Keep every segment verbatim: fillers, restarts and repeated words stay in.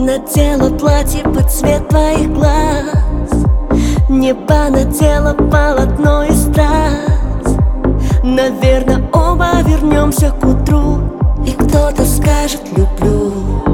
надела платье под цвет твоих глаз, небо надело полотно из страз. Наверное, оба вернемся к утру, и кто-то скажет «люблю».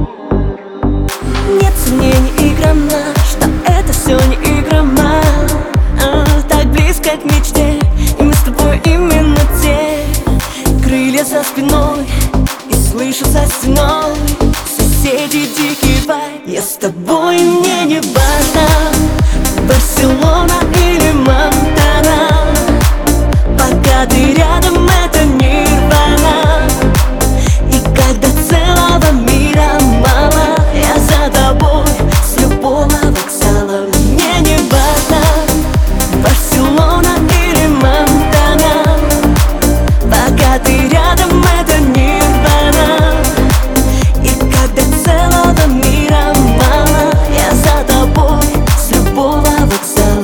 Нет сомнений и грамма, что это все не игра, ма а, так близко к мечте, и мы с тобой именно те. Крылья за спиной, и слышу за стеной соседи дикий вайб. Я с тобой, мне не важно, Барселона или Монтана, пока ты рядом, это нирвана. И когда целого мира мало, я за тобой с любого вокзала. Мне не важно, Барселона или Монтана, пока ты рядом, это нирвана. И когда целого мира мало, я за тобой с любого вокзала.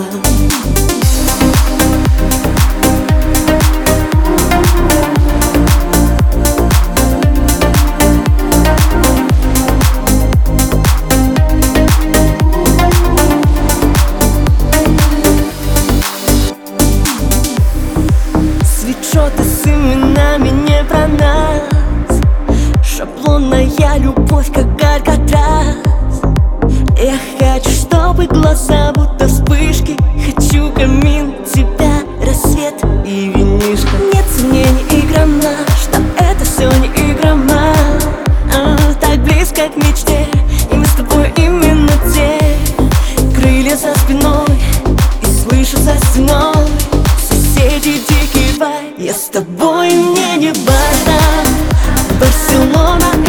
Свитшоты с именами не про нас, шаблонная любовь, как Алькатрас. Я хочу, чтобы глаза будто вспышки, хочу камин, тебя, рассвет и винишко. Нет сомнений и грамма, что это все не игра, ма а, так близко к мечте, и мы с тобой именно те. Крылья за спиной, и слышу за стеной соседи дикий вайб. Я с тобой, мне не важно, Барселона